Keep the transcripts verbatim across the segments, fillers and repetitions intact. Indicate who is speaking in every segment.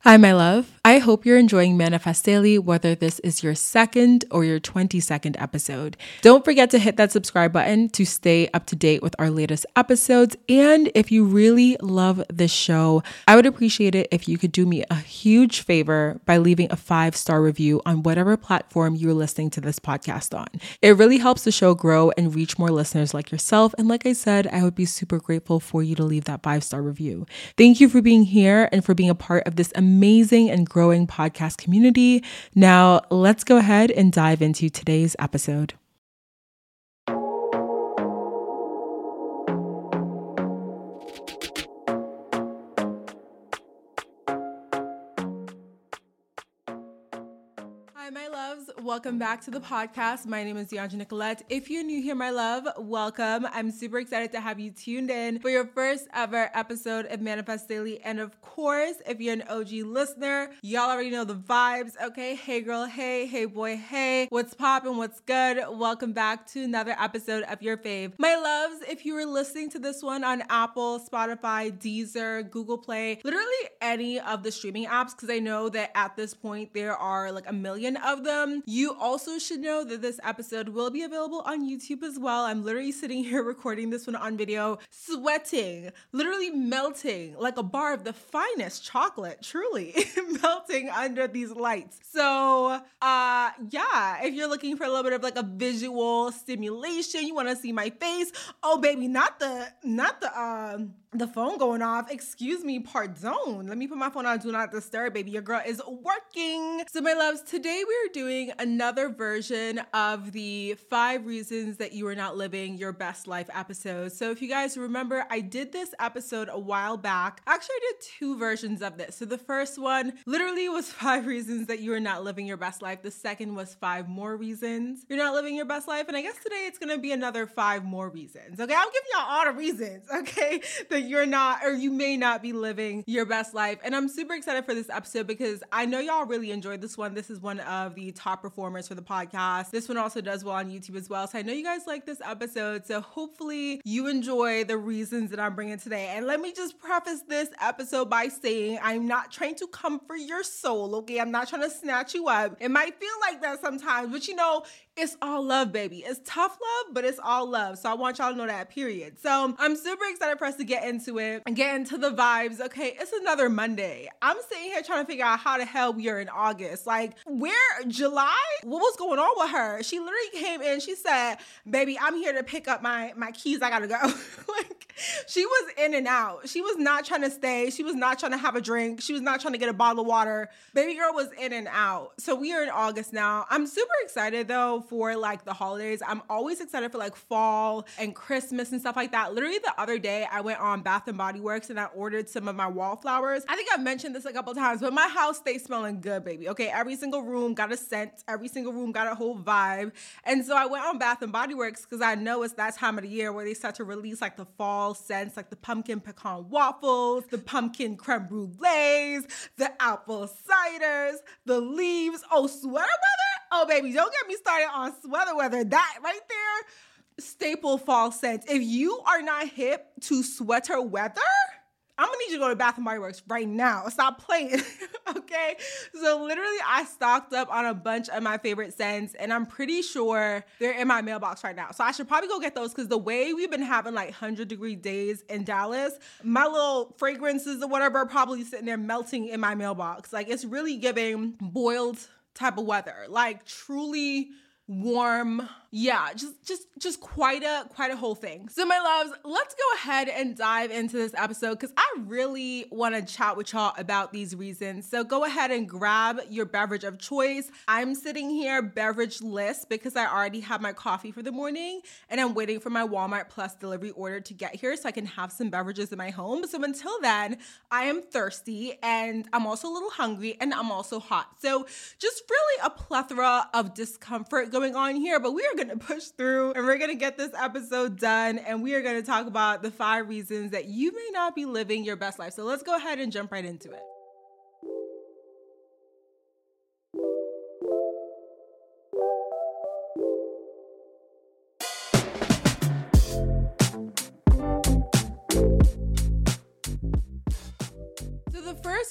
Speaker 1: Hi, my love. I hope you're enjoying Manifest Daily, whether this is your second or your twenty-second episode. Don't forget to hit that subscribe button to stay up to date with our latest episodes. And if you really love this show, I would appreciate it if you could do me a huge favor by leaving a five-star review on whatever platform you're listening to this podcast on. It really helps the show grow and reach more listeners like yourself. And like I said, I would be super grateful for you to leave that five-star review. Thank you for being here and for being a part of this amazing amazing and growing podcast community. Now, let's go ahead and dive into today's episode. Hi, my loves. Welcome back to the podcast. My name is Deandra Nicolette. If you're new here, my love, welcome. I'm super excited to have you tuned in for your first ever episode of Manifest Daily. And of course, if you're an O G listener, y'all already know the vibes. Okay, hey girl, hey, hey boy, hey, what's poppin', what's good? Welcome back to another episode of your fave. My loves, if you were listening to this one on Apple, Spotify, Deezer, Google Play, literally any of the streaming apps, because I know that at this point there are like a million of them. You also should know that this episode will be available on YouTube as well. I'm literally sitting here recording this one on video, sweating, literally melting like a bar of the finest chocolate, truly melting under these lights. So uh yeah, if you're looking for a little bit of like a visual stimulation, you want to see my face. Oh baby, not the not the um the phone going off. Excuse me, pardon. Let me put my phone on do not disturb, baby. Your girl is working. So my loves, today we are doing another version of the five reasons that you are not living your best life episode. So if you guys remember, I did this episode a while back. Actually, I did two versions of this. So the first one literally was five reasons that you are not living your best life. The second was five more reasons you're not living your best life. And I guess today it's going to be another five more reasons. Okay, I'm giving y'all all the reasons, okay, that you're not, or you may not be living your best life. And I'm super excited for this episode because I know y'all really enjoyed this one. This is one of the top performers for the podcast. This one also does well on YouTube as well. So I know you guys like this episode. So hopefully you enjoy the reasons that I'm bringing today. And let me just preface this episode by saying I'm not trying to comfort your soul, okay? I'm not trying to snatch you up. It might feel like that sometimes, but you know, it's all love, baby. It's tough love, but it's all love. So I want y'all to know that, period. So I'm super excited for us to get into it and get into the vibes. Okay, it's another Monday. I'm sitting here trying to figure out how the hell we are in August. Like, where, July? What was going on with her? She literally came in, she said, baby, I'm here to pick up my, my keys. I gotta go. Like, she was in and out. She was not trying to stay. She was not trying to have a drink. She was not trying to get a bottle of water. Baby girl was in and out. So we are in August now. I'm super excited though for like the holidays. I'm always excited for like fall and Christmas and stuff like that. Literally the other day I went on Bath and Body Works and I ordered some of my wallflowers. I think I've mentioned this a couple times, but my house stays smelling good, baby. Okay, every single room got a scent. Every single room got a whole vibe. And so I went on Bath and Body Works because I know it's that time of the year where they start to release like the fall scents, like the pumpkin pecan waffles, the pumpkin creme brulees, the apple ciders, the leaves. Oh, sweater weather? Oh, baby, don't get me started on sweater weather. That right there, staple fall scents. If you are not hip to sweater weather, I'm gonna need you to go to Bath and Body Works right now. Stop playing, okay? So literally, I stocked up on a bunch of my favorite scents, and I'm pretty sure they're in my mailbox right now. So I should probably go get those because the way we've been having like one hundred degree days in Dallas, my little fragrances or whatever are probably sitting there melting in my mailbox. Like, it's really giving boiled type of weather, like truly warm. Yeah, just just just quite a quite a whole thing. So my loves, let's go ahead and dive into this episode because I really want to chat with y'all about these reasons. So go ahead and grab your beverage of choice. I'm sitting here beverage-less because I already have my coffee for the morning and I'm waiting for my Walmart Plus delivery order to get here so I can have some beverages in my home. So until then, I am thirsty and I'm also a little hungry and I'm also hot. So just really a plethora of discomfort going on here, but we are going to push through and we're going to get this episode done and we are going to talk about the five reasons that you may not be living your best life. So let's go ahead and jump right into it.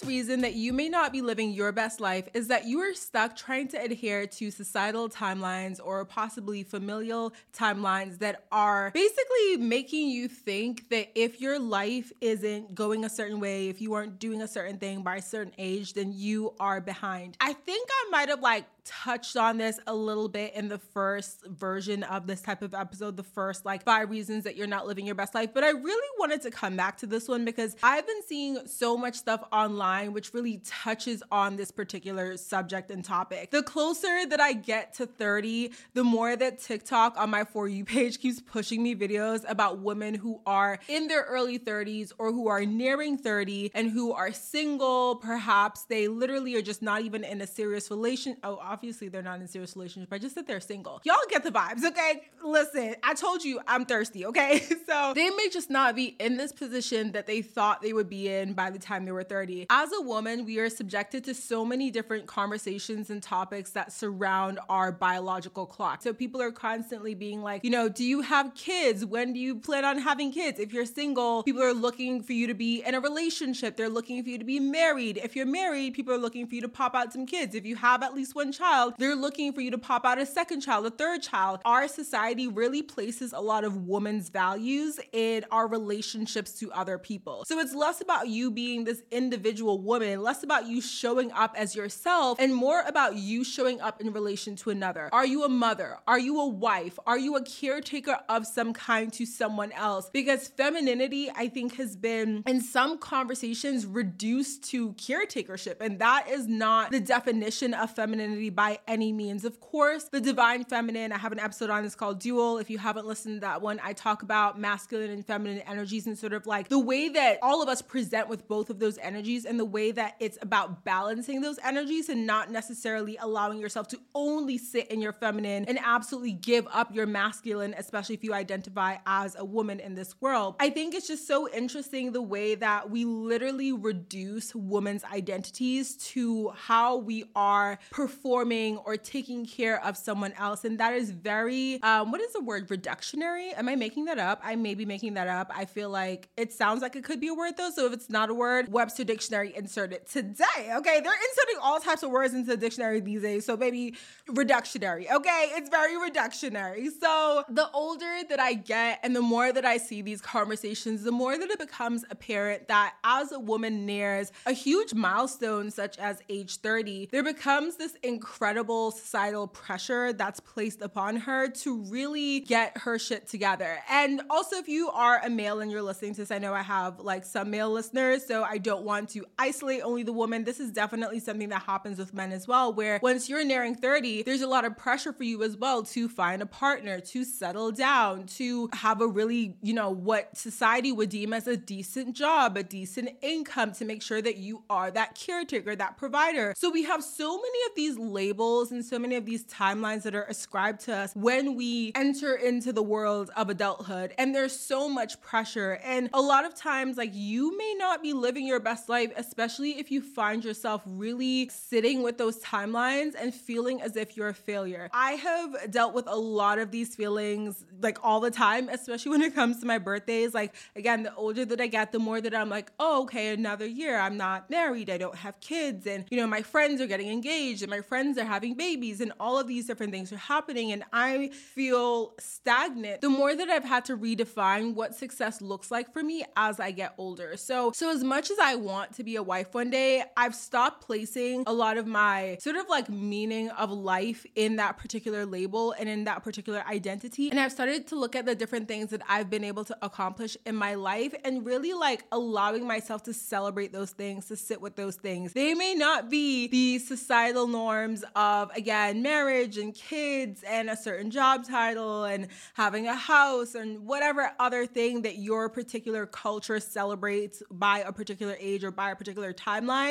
Speaker 1: first reason that you may not be living your best life is that you are stuck trying to adhere to societal timelines or possibly familial timelines that are basically making you think that if your life isn't going a certain way, if you aren't doing a certain thing by a certain age, then you are behind. I think I might have like touched on this a little bit in the first version of this type of episode, the first like five reasons that you're not living your best life. But I really wanted to come back to this one because I've been seeing so much stuff online which really touches on this particular subject and topic. The closer that I get to thirty, the more that TikTok on my For You page keeps pushing me videos about women who are in their early thirties or who are nearing thirty and who are single. Perhaps they literally are just not even in a serious relation. Oh, obviously they're not in a serious relationship. I just said they're single. Y'all get the vibes, okay? Listen, I told you I'm thirsty, okay? So they may just not be in this position that they thought they would be in by the time they were thirty. As a woman, we are subjected to so many different conversations and topics that surround our biological clock. So people are constantly being like, you know, do you have kids? When do you plan on having kids? If you're single, people are looking for you to be in a relationship. They're looking for you to be married. If you're married, people are looking for you to pop out some kids. If you have at least one child, child, they're looking for you to pop out a second child, a third child. Our society really places a lot of women's values in our relationships to other people. So it's less about you being this individual woman, less about you showing up as yourself, and more about you showing up in relation to another. Are you a mother? Are you a wife? Are you a caretaker of some kind to someone else? Because femininity, I think, has been in some conversations reduced to caretakership, and that is not the definition of femininity by any means. Of course, the divine feminine, I have an episode on this called Dual. If you haven't listened to that one, I talk about masculine and feminine energies and sort of like the way that all of us present with both of those energies and the way that it's about balancing those energies and not necessarily allowing yourself to only sit in your feminine and absolutely give up your masculine, especially if you identify as a woman in this world. I think it's just so interesting the way that we literally reduce women's identities to how we are performing or taking care of someone else. And that is very, um, what is the word? Reductionary? Am I making that up? I may be making that up. I feel like it sounds like it could be a word though. So if it's not a word, Webster Dictionary insert it today. Okay. They're inserting all types of words into the dictionary these days. So maybe reductionary. Okay. It's very reductionary. So the older that I get and the more that I see these conversations, the more that it becomes apparent that as a woman nears a huge milestone such as age thirty, there becomes this incredible societal pressure that's placed upon her to really get her shit together. And also, if you are a male and you're listening to this, I know I have like some male listeners, so I don't want to isolate only the woman. This is definitely something that happens with men as well, where once you're nearing thirty, there's a lot of pressure for you as well to find a partner, to settle down, to have a really, you know, what society would deem as a decent job, a decent income, to make sure that you are that caretaker, that provider. So we have so many of these labels and so many of these timelines that are ascribed to us when we enter into the world of adulthood. And there's so much pressure. And a lot of times, like, you may not be living your best life, especially if you find yourself really sitting with those timelines and feeling as if you're a failure. I have dealt with a lot of these feelings like all the time, especially when it comes to my birthdays. Like, again, the older that I get, the more that I'm like, oh, okay, another year. I'm not married. I don't have kids. And, you know, my friends are getting engaged and my friends are having babies and all of these different things are happening. And I feel stagnant the more that I've had to redefine what success looks like for me as I get older. So, so as much as I want to be a wife one day, I've stopped placing a lot of my sort of like meaning of life in that particular label and in that particular identity. And I've started to look at the different things that I've been able to accomplish in my life and really like allowing myself to celebrate those things, to sit with those things. They may not be the societal norms of, again, marriage and kids and a certain job title and having a house and whatever other thing that your particular culture celebrates by a particular age or by a particular timeline.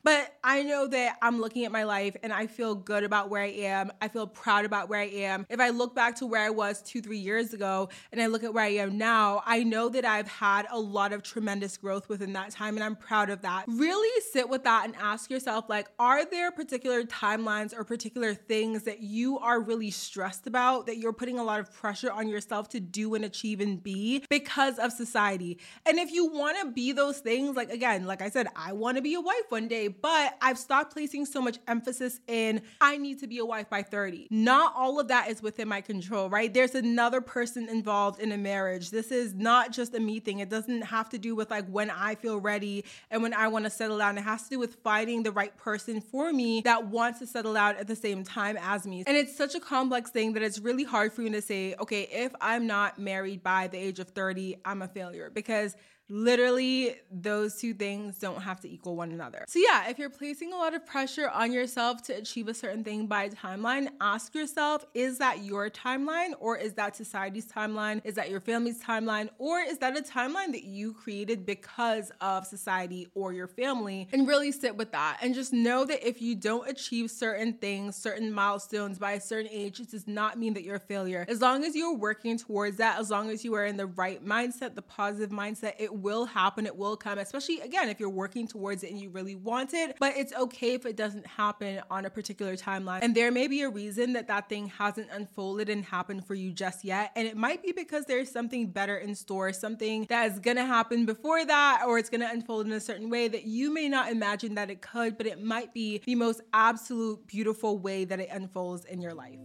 Speaker 1: But I know that I'm looking at my life and I feel good about where I am. I feel proud about where I am. If I look back to where I was two, three years ago and I look at where I am now, I know that I've had a lot of tremendous growth within that time and I'm proud of that. Really sit with that and ask yourself, like, are there particular timelines or particular things that you are really stressed about, that you're putting a lot of pressure on yourself to do and achieve and be because of society? And if you want to be those things, like, again, like I said, I want to be a wife one day, but I've stopped placing so much emphasis in, I need to be a wife by thirty. Not all of that is within my control, right? There's another person involved in a marriage. This is not just a me thing. It doesn't have to do with like when I feel ready and when I want to settle down. It has to do with finding the right person for me that wants to settle down at the same time as me. And it's such a complex thing that it's really hard for me to say, okay, if I'm not married by the age of thirty, I'm a failure, because literally, those two things don't have to equal one another. So yeah, if you're placing a lot of pressure on yourself to achieve a certain thing by a timeline, ask yourself, is that your timeline, or is that society's timeline? Is that your family's timeline? Or is that a timeline that you created because of society or your family? And really sit with that and just know that if you don't achieve certain things, certain milestones by a certain age, it does not mean that you're a failure. As long as you're working towards that, as long as you are in the right mindset, the positive mindset, it will happen, it will come, especially again, if you're working towards it and you really want it. But it's okay if it doesn't happen on a particular timeline. And there may be a reason that that thing hasn't unfolded and happened for you just yet. And it might be because there's something better in store, something that is going to happen before that, or it's going to unfold in a certain way that you may not imagine that it could, but it might be the most absolute beautiful way that it unfolds in your life.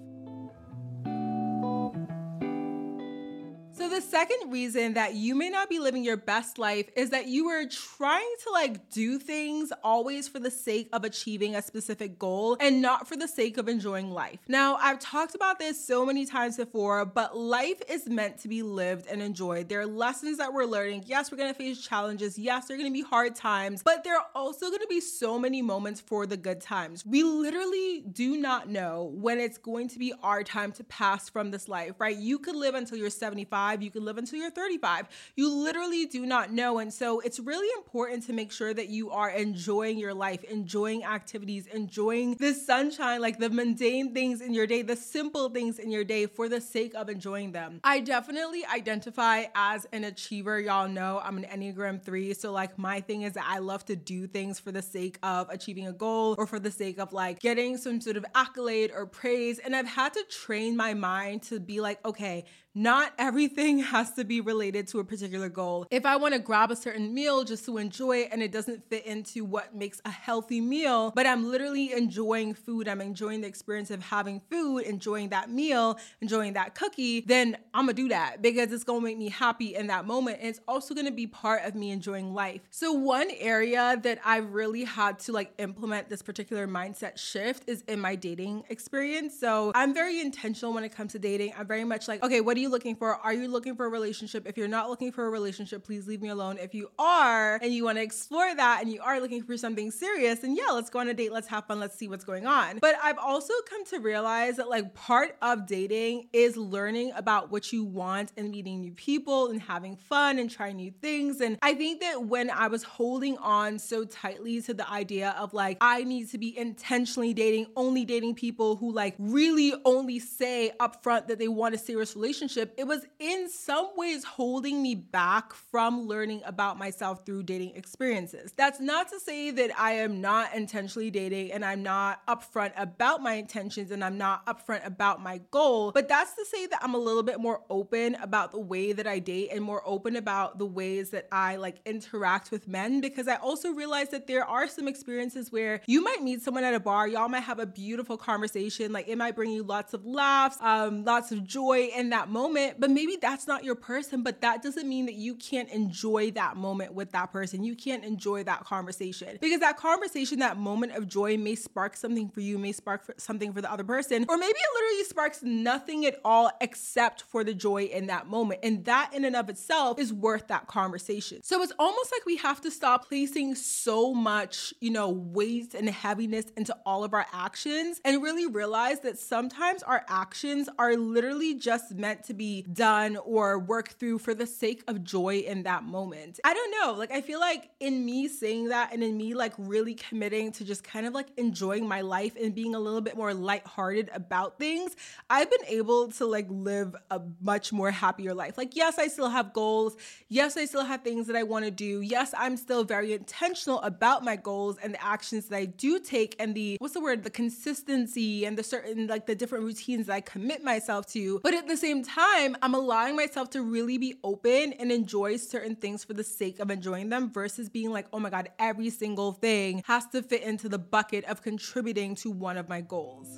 Speaker 1: So the second reason that you may not be living your best life is that you are trying to like do things always for the sake of achieving a specific goal and not for the sake of enjoying life. Now, I've talked about this so many times before, but life is meant to be lived and enjoyed. There are lessons that we're learning. Yes, we're going to face challenges. Yes, there are going to be hard times, but there are also going to be so many moments for the good times. We literally do not know when it's going to be our time to pass from this life, right? You could live until you're seventy-five. You could live until you're thirty-five. You literally do not know. And so it's really important to make sure that you are enjoying your life, enjoying activities, enjoying the sunshine, like the mundane things in your day, the simple things in your day for the sake of enjoying them. I definitely identify as an achiever. Y'all know I'm an Enneagram three. So like my thing is that I love to do things for the sake of achieving a goal or for the sake of like getting some sort of accolade or praise. And I've had to train my mind to be like, okay, not everything has to be related to a particular goal. If I want to grab a certain meal just to enjoy it and it doesn't fit into what makes a healthy meal, but I'm literally enjoying food, I'm enjoying the experience of having food, enjoying that meal, enjoying that cookie, then I'm gonna do that because it's gonna make me happy in that moment. And it's also gonna be part of me enjoying life. So one area that I really had to like implement this particular mindset shift is in my dating experience. So I'm very intentional when it comes to dating. I'm very much like, okay, what do you looking for? Are you looking for a relationship? If you're not looking for a relationship, please leave me alone. If you are, and you want to explore that, and you are looking for something serious, then yeah, let's go on a date. Let's have fun. Let's see what's going on. But I've also come to realize that like part of dating is learning about what you want and meeting new people and having fun and trying new things. And I think that when I was holding on so tightly to the idea of like, I need to be intentionally dating, only dating people who like really only say upfront that they want a serious relationship, it was in some ways holding me back from learning about myself through dating experiences. That's not to say that I am not intentionally dating and I'm not upfront about my intentions and I'm not upfront about my goal, but that's to say that I'm a little bit more open about the way that I date and more open about the ways that I like interact with men, because I also realize that there are some experiences where you might meet someone at a bar, y'all might have a beautiful conversation, like it might bring you lots of laughs, um, lots of joy in that moment. moment, but maybe that's not your person, but that doesn't mean that you can't enjoy that moment with that person. You can't enjoy that conversation because that conversation, that moment of joy may spark something for you, may spark for something for the other person, or maybe it literally sparks nothing at all except for the joy in that moment. And that in and of itself is worth that conversation. So it's almost like we have to stop placing so much, you know, weight and heaviness into all of our actions and really realize that sometimes our actions are literally just meant to to be done or work through for the sake of joy in that moment. I don't know. Like, I feel like in me saying that and in me like really committing to just kind of like enjoying my life and being a little bit more lighthearted about things, I've been able to like live a much more happier life. Like, yes, I still have goals. Yes, I still have things that I want to do. Yes, I'm still very intentional about my goals and the actions that I do take and the, what's the word, the consistency and the certain, like the different routines that I commit myself to. But at the same time, I'm allowing myself to really be open and enjoy certain things for the sake of enjoying them versus being like, oh my God, every single thing has to fit into the bucket of contributing to one of my goals.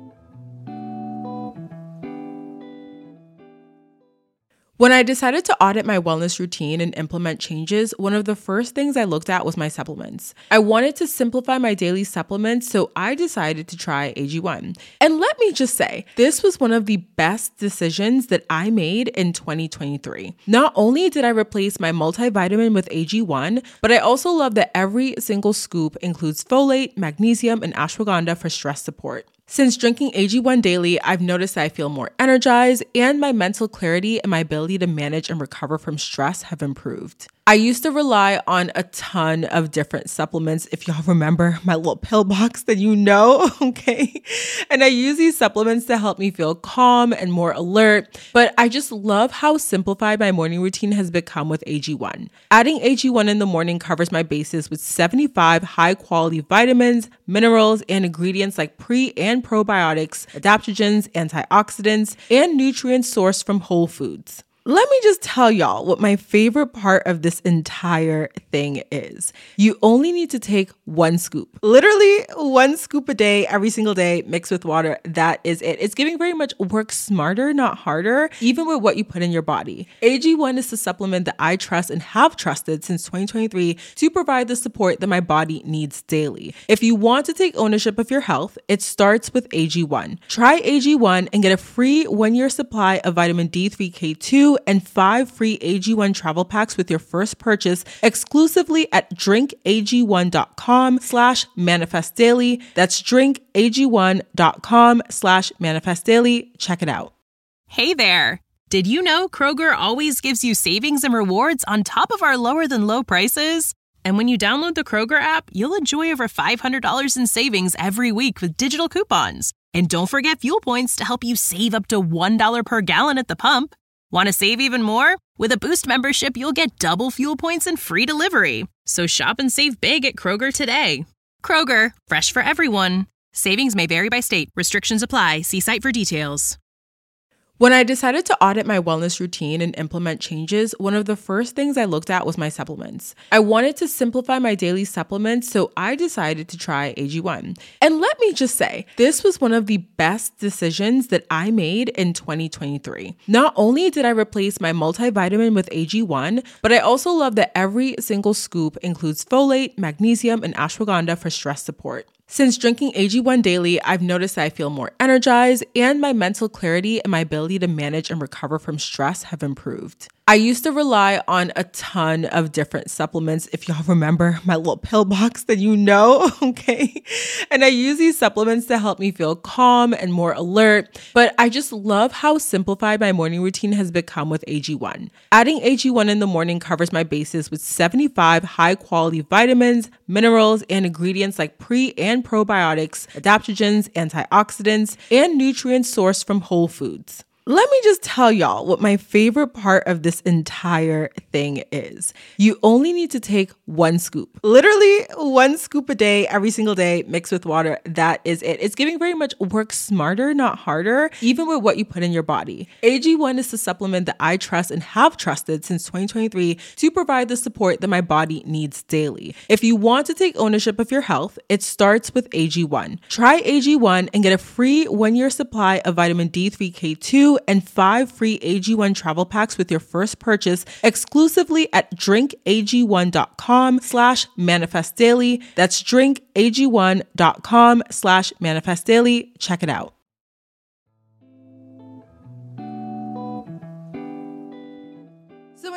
Speaker 1: When I decided to audit my wellness routine and implement changes, one of the first things I looked at was my supplements. I wanted to simplify my daily supplements, so I decided to try A G one. And let me just say, this was one of the best decisions that I made in twenty twenty-three. Not only did I replace my multivitamin with A G one, but I also love that every single scoop includes folate, magnesium, and ashwagandha for stress support. Since drinking A G one daily, I've noticed that I feel more energized and my mental clarity and my ability to manage and recover from stress have improved. I used to rely on a ton of different supplements. If y'all remember my little pill box, then you know, okay? And I use these supplements to help me feel calm and more alert, but I just love how simplified my morning routine has become with A G one. Adding A G one in the morning covers my bases with seventy-five high-quality vitamins, minerals, and ingredients like pre- and probiotics, adaptogens, antioxidants, and nutrients sourced from whole foods. Let me just tell y'all what my favorite part of this entire thing is. You only need to take one scoop. Literally one scoop a day, every single day, mixed with water. That is it. It's giving very much work smarter, not harder, even with what you put in your body. A G one is the supplement that I trust and have trusted since twenty twenty-three to provide the support that my body needs daily. If you want to take ownership of your health, it starts with A G one. Try A G one and get a free one-year supply of vitamin D three K two and five free A G one travel packs with your first purchase exclusively at drinkag1.com slash manifest daily. That's drinkag1.com slash manifest daily. Check it out.
Speaker 2: Hey there. Did you know Kroger always gives you savings and rewards on top of our lower than low prices? And when you download the Kroger app, you'll enjoy over five hundred dollars in savings every week with digital coupons. And don't forget fuel points to help you save up to one dollar per gallon at the pump. Want to save even more? With a Boost membership, you'll get double fuel points and free delivery. So shop and save big at Kroger today. Kroger, fresh for everyone. Savings may vary by state. Restrictions apply. See site for details.
Speaker 1: When I decided to audit my wellness routine and implement changes, one of the first things I looked at was my supplements. I wanted to simplify my daily supplements, so I decided to try A G one. And let me just say, this was one of the best decisions that I made in twenty twenty-three. Not only did I replace my multivitamin with A G one, but I also love that every single scoop includes folate, magnesium, and ashwagandha for stress support. Since drinking A G one daily, I've noticed that I feel more energized and my mental clarity and my ability to manage and recover from stress have improved. I used to rely on a ton of different supplements. If y'all remember my little pill box, then you know, okay? And I use these supplements to help me feel calm and more alert, but I just love how simplified my morning routine has become with A G one. Adding A G one in the morning covers my bases with seventy-five high-quality vitamins, minerals, and ingredients like pre- and probiotics, adaptogens, antioxidants, and nutrients sourced from whole foods. Let me just tell y'all what my favorite part of this entire thing is. You only need to take one scoop. Literally one scoop a day, every single day, mixed with water. That is it. It's giving very much work smarter, not harder, even with what you put in your body. A G one is the supplement that I trust and have trusted since twenty twenty-three to provide the support that my body needs daily. If you want to take ownership of your health, it starts with A G one. Try A G one and get a free one-year supply of vitamin D three K two and five free A G one travel packs with your first purchase exclusively at drinkag1.com slash manifest daily. That's drinkag1.com slash manifest daily. Check it out. So in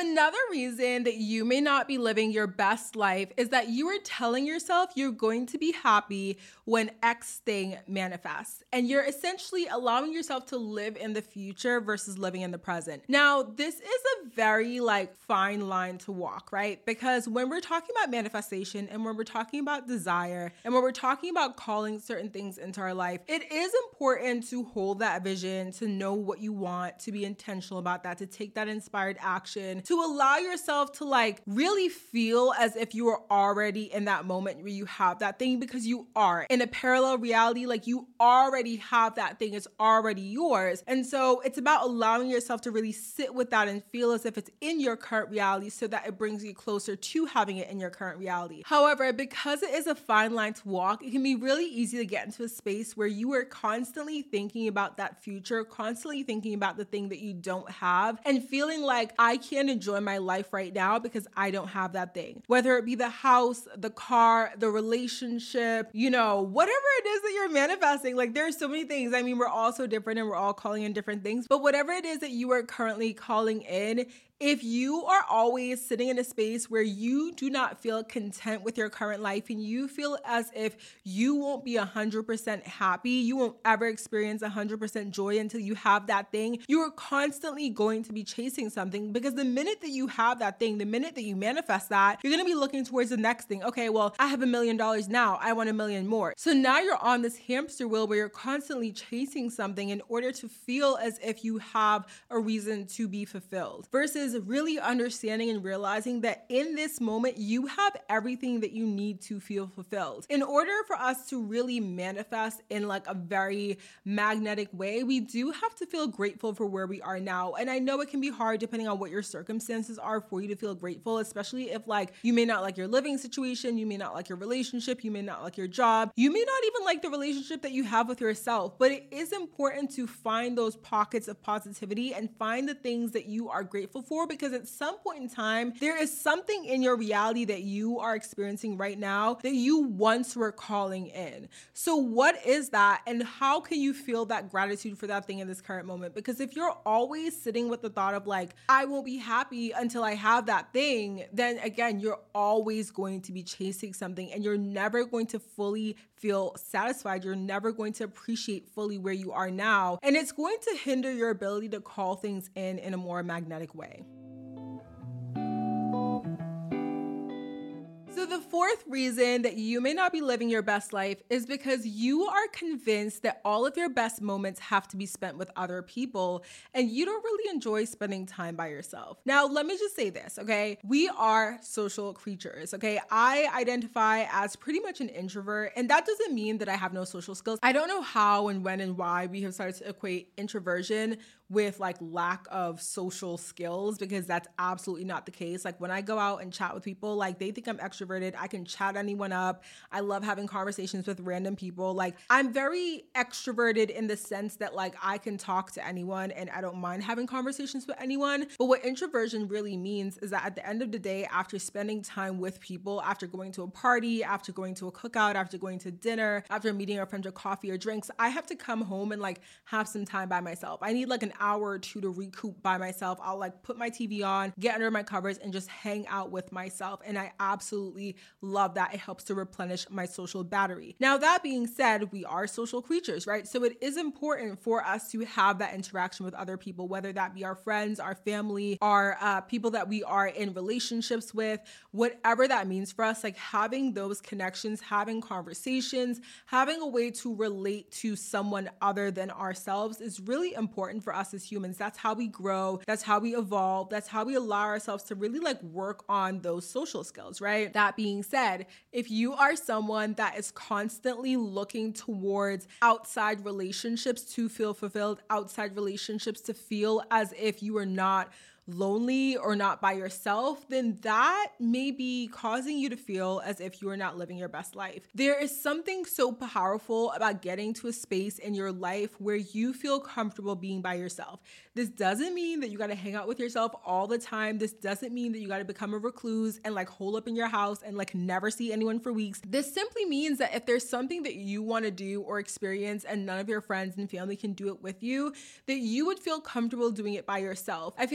Speaker 1: another reason that you may not be living your best life is that you are telling yourself you're going to be happy when X thing manifests. And you're essentially allowing yourself to live in the future versus living in the present. Now, this is a very like fine line to walk, right? Because when we're talking about manifestation and when we're talking about desire and when we're talking about calling certain things into our life, it is important to hold that vision, to know what you want, to be intentional about that, to take that inspired action, to allow yourself to like really feel as if you are already in that moment where you have that thing, because you are. In a parallel reality, like you already have that thing, it's already yours. And so it's about allowing yourself to really sit with that and feel as if it's in your current reality so that it brings you closer to having it in your current reality. However, because it is a fine line to walk, it can be really easy to get into a space where you are constantly thinking about that future, constantly thinking about the thing that you don't have and feeling like I can't enjoy my life right now because I don't have that thing. Whether it be the house, the car, the relationship, you know, whatever it is that you're manifesting, like there's so many things. I mean, we're all so different and we're all calling in different things, but whatever it is that you are currently calling in, if you are always sitting in a space where you do not feel content with your current life and you feel as if you won't be one hundred percent happy, you won't ever experience one hundred percent joy until you have that thing, you are constantly going to be chasing something, because the minute that you have that thing, the minute that you manifest that, you're going to be looking towards the next thing. Okay, well, I have a million dollars now, I want a million more. So now you're on this hamster wheel where you're constantly chasing something in order to feel as if you have a reason to be fulfilled, versus really understanding and realizing that in this moment, you have everything that you need to feel fulfilled. In order for us to really manifest in like a very magnetic way, we do have to feel grateful for where we are now. And I know it can be hard depending on what your circumstances are for you to feel grateful, especially if like you may not like your living situation, you may not like your relationship, you may not like your job, you may not even like the relationship that you have with yourself. But it is important to find those pockets of positivity and find the things that you are grateful for, because at some point in time, there is something in your reality that you are experiencing right now that you once were calling in. So what is that, and how can you feel that gratitude for that thing in this current moment? Because if you're always sitting with the thought of like, I won't be happy until I have that thing, then again, you're always going to be chasing something and you're never going to fully feel satisfied. You're never going to appreciate fully where you are now. And it's going to hinder your ability to call things in in a more magnetic way. So the fourth reason that you may not be living your best life is because you are convinced that all of your best moments have to be spent with other people and you don't really enjoy spending time by yourself. Now, let me just say this, okay? We are social creatures, okay? I identify as pretty much an introvert, and that doesn't mean that I have no social skills. I don't know how and when and why we have started to equate introversion with like lack of social skills, because that's absolutely not the case. Like when I go out and chat with people, like they think I'm extroverted. I can chat anyone up. I love having conversations with random people. Like I'm very extroverted in the sense that like I can talk to anyone and I don't mind having conversations with anyone. But what introversion really means is that at the end of the day, after spending time with people, after going to a party, after going to a cookout, after going to dinner, after meeting a friend for coffee or drinks, I have to come home and like have some time by myself. I need like an hour or two to recoup by myself. I'll like put my T V on, get under my covers and just hang out with myself. And I absolutely love that. It helps to replenish my social battery. Now, that being said, we are social creatures, right? So it is important for us to have that interaction with other people, whether that be our friends, our family, our uh, people that we are in relationships with, whatever that means for us, like having those connections, having conversations, having a way to relate to someone other than ourselves is really important for us as humans. That's how we grow. That's how we evolve. That's how we allow ourselves to really like work on those social skills, right? That being said, if you are someone that is constantly looking towards outside relationships to feel fulfilled, outside relationships to feel as if you are not lonely or not by yourself, then that may be causing you to feel as if you are not living your best life. There is something so powerful about getting to a space in your life where you feel comfortable being by yourself. This doesn't mean that you got to hang out with yourself all the time. This doesn't mean that you got to become a recluse and like hole up in your house and like never see anyone for weeks. This simply means that if there's something that you want to do or experience and none of your friends and family can do it with you, that you would feel comfortable doing it by yourself. I feel like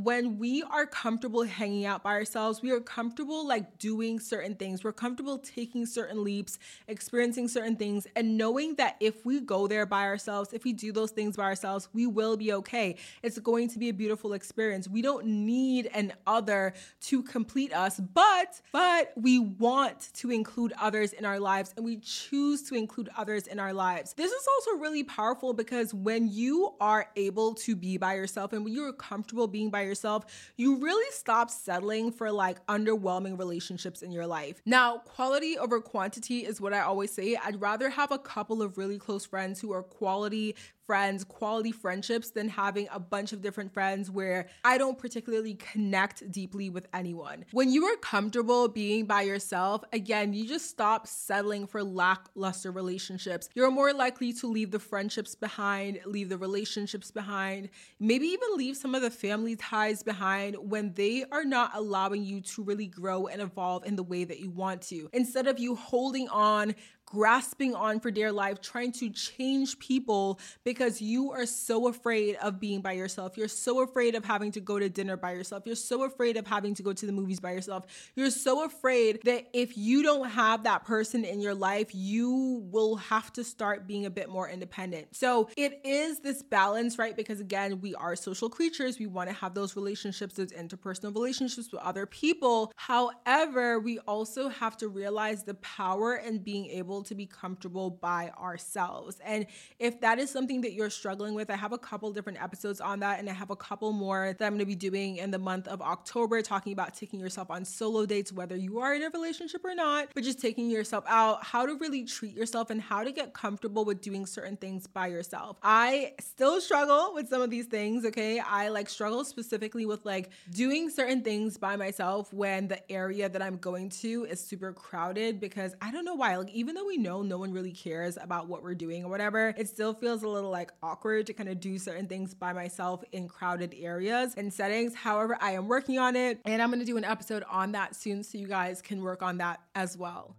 Speaker 1: when we are comfortable hanging out by ourselves, we are comfortable like doing certain things. We're comfortable taking certain leaps, experiencing certain things, and knowing that if we go there by ourselves, if we do those things by ourselves, we will be okay. It's going to be a beautiful experience. We don't need an other to complete us, but, but we want to include others in our lives, and we choose to include others in our lives. This is also really powerful because when you are able to be by yourself and when you're comfortable being by yourself, you really stop settling for like underwhelming relationships in your life. Now, quality over quantity is what I always say. I'd rather have a couple of really close friends who are quality friends, quality friendships, than having a bunch of different friends where I don't particularly connect deeply with anyone. When you are comfortable being by yourself, again, you just stop settling for lackluster relationships. You're more likely to leave the friendships behind, leave the relationships behind, maybe even leave some of the family ties behind when they are not allowing you to really grow and evolve in the way that you want to. Instead of you holding on, grasping on for dear life, trying to change people because you are so afraid of being by yourself. You're so afraid of having to go to dinner by yourself. You're so afraid of having to go to the movies by yourself. You're so afraid that if you don't have that person in your life, you will have to start being a bit more independent. So it is this balance, right? Because again, we are social creatures. We want to have those relationships, those interpersonal relationships with other people. However, we also have to realize the power in being able to be comfortable by ourselves. And if that is something that you're struggling with, I have a couple different episodes on that, and I have a couple more that I'm going to be doing in the month of October, talking about taking yourself on solo dates, whether you are in a relationship or not, but just taking yourself out, how to really treat yourself and how to get comfortable with doing certain things by yourself. I still struggle with some of these things, okay? I like struggle specifically with like doing certain things by myself when the area that I'm going to is super crowded, because I don't know why, like even though we know no one really cares about what we're doing or whatever, it still feels a little like awkward to kind of do certain things by myself in crowded areas and settings. However, I am working on it, and I'm going to do an episode on that soon so you guys can work on that as well.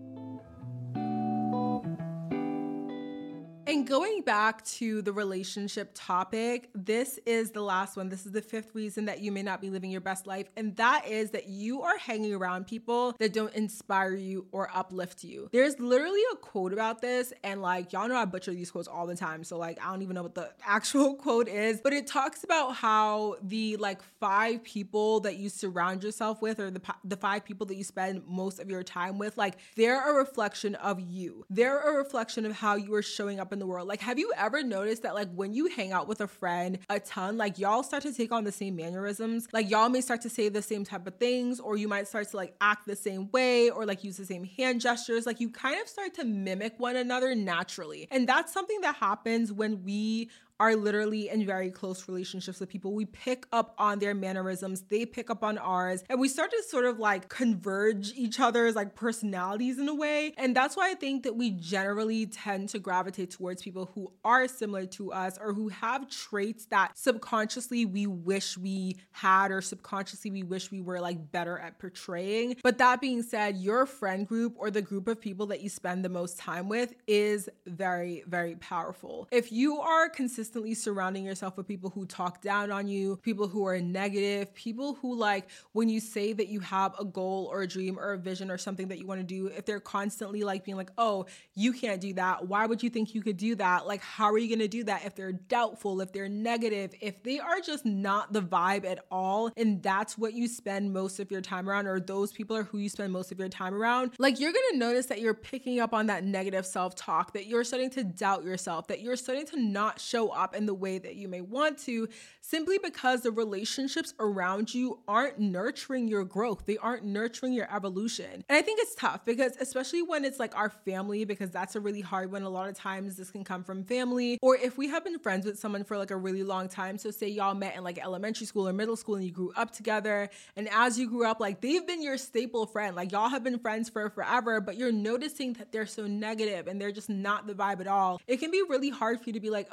Speaker 1: And going back to the relationship topic, this is the last one. This is the fifth reason that you may not be living your best life. And that is that you are hanging around people that don't inspire you or uplift you. There's literally a quote about this. And like, y'all know I butcher these quotes all the time. So like, I don't even know what the actual quote is, but it talks about how the like five people that you surround yourself with, or the, the five people that you spend most of your time with, like they're a reflection of you. They're a reflection of how you are showing up in the world. Like, have you ever noticed that like when you hang out with a friend a ton, like y'all start to take on the same mannerisms? Like y'all may start to say the same type of things, or you might start to like act the same way, or like use the same hand gestures. Like you kind of start to mimic one another naturally. And that's something that happens when we are literally in very close relationships with people. We pick up on their mannerisms, they pick up on ours, and we start to sort of like converge each other's like personalities in a way. And that's why I think that we generally tend to gravitate towards people who are similar to us, or who have traits that subconsciously we wish we had, or subconsciously we wish we were like better at portraying. But that being said, your friend group, or the group of people that you spend the most time with, is very, very powerful. If you are consistently surrounding yourself with people who talk down on you, people who are negative, people who like when you say that you have a goal or a dream or a vision or something that you want to do, if they're constantly like being like, oh, you can't do that. Why would you think you could do that? Like, how are you going to do that? If they're doubtful, if they're negative, if they are just not the vibe at all, and that's what you spend most of your time around, or those people are who you spend most of your time around, like you're going to notice that you're picking up on that negative self-talk, that you're starting to doubt yourself, that you're starting to not show up in the way that you may want to, simply because the relationships around you aren't nurturing your growth. They aren't nurturing your evolution. And I think it's tough, because especially when it's like our family, because that's a really hard one. A lot of times this can come from family, or if we have been friends with someone for like a really long time. So say y'all met in like elementary school or middle school and you grew up together. And as you grew up, like they've been your staple friend. Like y'all have been friends for forever, but you're noticing that they're so negative and they're just not the vibe at all. It can be really hard for you to be like, okay, in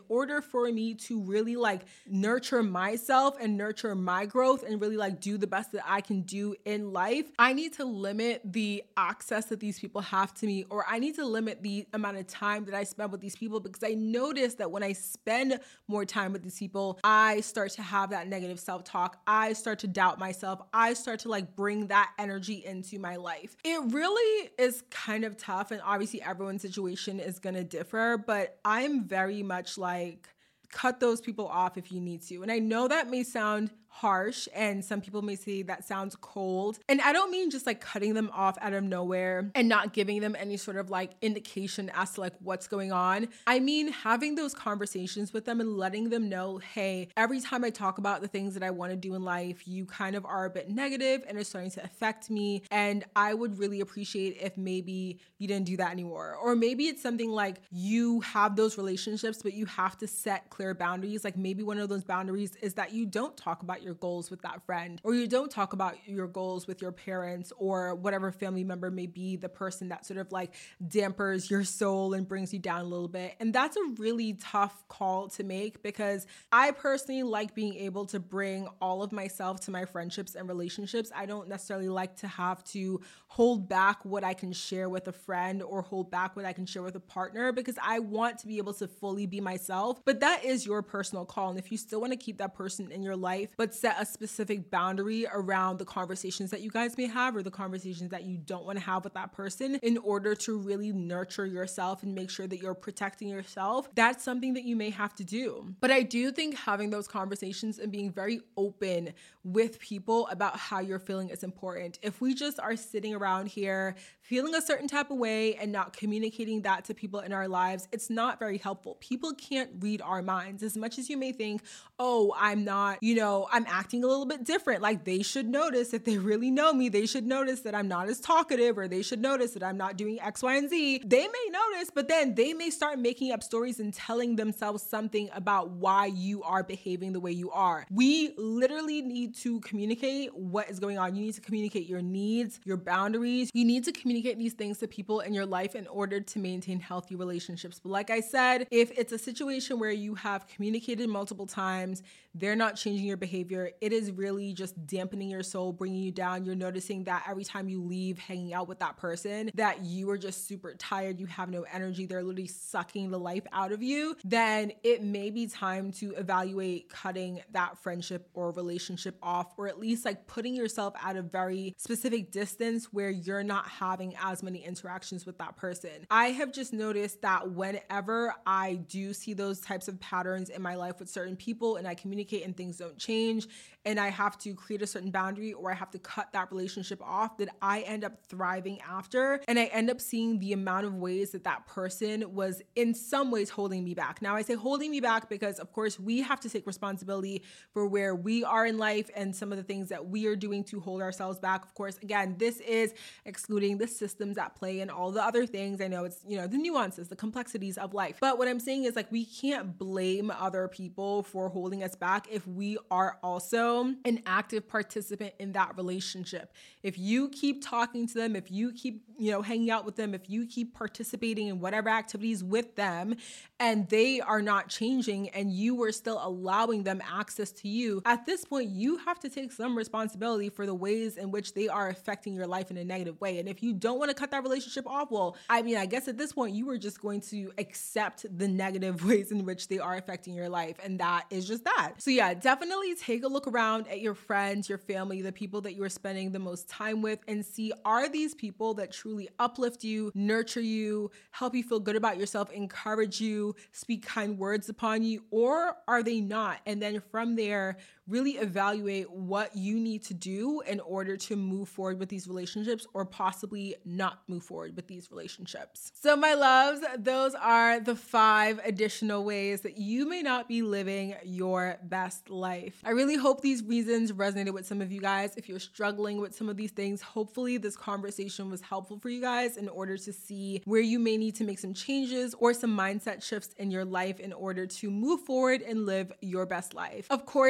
Speaker 1: order for me to really like nurture myself and nurture my growth and really like do the best that I can do in life, I need to limit the access that these people have to me, or I need to limit the amount of time that I spend with these people, because I notice that when I spend more time with these people, I start to have that negative self-talk. I start to doubt myself. I start to like bring that energy into my life. It really is kind of tough, and obviously everyone's situation is going to differ, but I'm very much like, cut those people off if you need to. And I know that may sound harsh, and some people may say that sounds cold. And I don't mean just like cutting them off out of nowhere and not giving them any sort of like indication as to like what's going on. I mean having those conversations with them and letting them know, hey, every time I talk about the things that I want to do in life, you kind of are a bit negative and it's starting to affect me. And I would really appreciate if maybe you didn't do that anymore. Or maybe it's something like you have those relationships, but you have to set clear boundaries. Like maybe one of those boundaries is that you don't talk about your goals with that friend, or you don't talk about your goals with your parents or whatever family member may be the person that sort of like dampers your soul and brings you down a little bit. And that's a really tough call to make, because I personally like being able to bring all of myself to my friendships and relationships. I don't necessarily like to have to hold back what I can share with a friend or hold back what I can share with a partner, because I want to be able to fully be myself. But that is your personal call. And if you still want to keep that person in your life, but set a specific boundary around the conversations that you guys may have or the conversations that you don't want to have with that person in order to really nurture yourself and make sure that you're protecting yourself, that's something that you may have to do. But I do think having those conversations and being very open with people about how you're feeling is important. If we just are sitting around here feeling a certain type of way and not communicating that to people in our lives, it's not very helpful. People can't read our minds. As much as you may think, oh, I'm not, you know, I'm acting a little bit different. Like they should notice, if they really know me, they should notice that I'm not as talkative, or they should notice that I'm not doing X, Y, and Z. They may notice, but then they may start making up stories and telling themselves something about why you are behaving the way you are. We literally need to communicate what is going on. You need to communicate your needs, your boundaries. You need to communicate these things to people in your life in order to maintain healthy relationships. But like I said, if it's a situation where you have communicated multiple times, they're not changing your behavior, it is really just dampening your soul, bringing you down. You're noticing that every time you leave hanging out with that person, that you are just super tired, you have no energy, they're literally sucking the life out of you, then it may be time to evaluate cutting that friendship or relationship off, or at least like putting yourself at a very specific distance where you're not having as many interactions with that person. I have just noticed that whenever I do see those types of patterns in my life with certain people and I communicate and things don't change, and I have to create a certain boundary or I have to cut that relationship off, that I end up thriving after. And I end up seeing the amount of ways that that person was in some ways holding me back. Now I say holding me back because of course we have to take responsibility for where we are in life and some of the things that we are doing to hold ourselves back. Of course, again, this is excluding the systems at play and all the other things. I know it's, you know, the nuances, the complexities of life. But what I'm saying is like, we can't blame other people for holding us back if we are also an active participant in that relationship. If you keep talking to them, if you keep, you know, hanging out with them, if you keep participating in whatever activities with them and they are not changing and you are still allowing them access to you, at this point, you have to take some responsibility for the ways in which they are affecting your life in a negative way. And if you don't want to cut that relationship off, well, I mean, I guess at this point, you are just going to accept the negative ways in which they are affecting your life. And that is just that. So yeah, definitely take a look around at your friends, your family, the people that you are spending the most time with, and see, are these people that truly uplift you, nurture you, help you feel good about yourself, encourage you, speak kind words upon you, or are they not? And then from there, really evaluate what you need to do in order to move forward with these relationships, or possibly not move forward with these relationships. So my loves, those are the five additional ways that you may not be living your best life. I really hope these reasons resonated with some of you guys. If you're struggling with some of these things, hopefully this conversation was helpful for you guys in order to see where you may need to make some changes or some mindset shifts in your life in order to move forward and live your best life. Of course, if you're on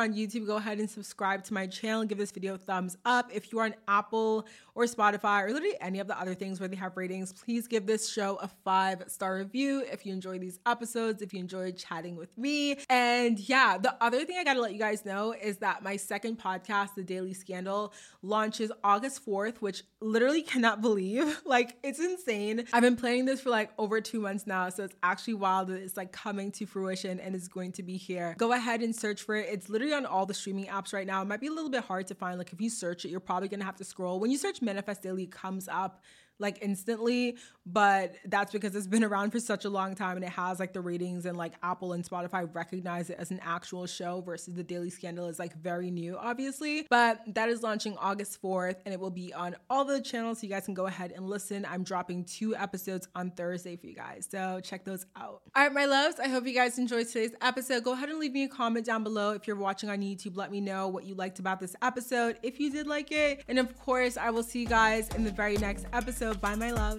Speaker 1: on YouTube, go ahead and subscribe to my channel. Give this video a thumbs up. If you are on Apple or Spotify or literally any of the other things where they have ratings, please give this show a five-star review if you enjoy these episodes, if you enjoyed chatting with me. And yeah, the other thing I gotta let you guys know is that my second podcast, The Daily Scandal, launches August fourth, which literally cannot believe. Like, it's insane. I've been planning this for like over two months now, so it's actually wild that it's like coming to fruition and is going to be here. Go ahead and search for it. It's literally on all the streaming apps right now. It might be a little bit hard to find. Like, if you search it, you're probably gonna have to scroll. When you search Manifest Daily, it comes up like instantly, but that's because it's been around for such a long time and it has like the ratings, and like Apple and Spotify recognize it as an actual show versus The Daily Scandal is like very new, obviously. But that is launching August fourth and it will be on all the channels, so you guys can go ahead and listen. I'm dropping two episodes on Thursday for you guys, so check those out. All right, my loves, I hope you guys enjoyed today's episode. Go ahead and leave me a comment down below. If you're watching on YouTube, let me know what you liked about this episode, if you did like it. And of course, I will see you guys in the very next episode. Bye, my loves.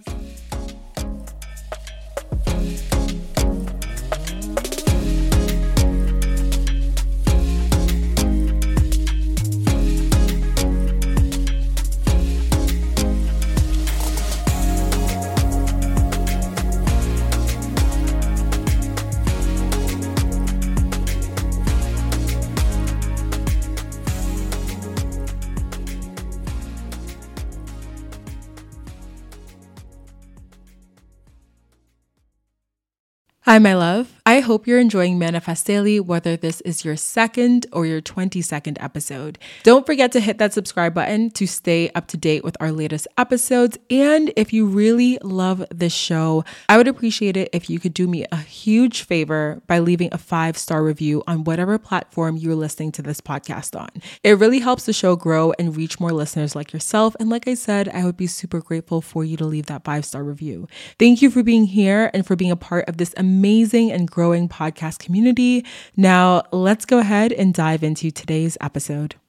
Speaker 1: Hi, my love. I hope you're enjoying Manifest Daily, whether this is your second or your twenty-second episode. Don't forget to hit that subscribe button to stay up to date with our latest episodes. And if you really love this show, I would appreciate it if you could do me a huge favor by leaving a five-star review on whatever platform you're listening to this podcast on. It really helps the show grow and reach more listeners like yourself. And like I said, I would be super grateful for you to leave that five-star review. Thank you for being here and for being a part of this amazing and growing podcast community. Now, let's go ahead and dive into today's episode.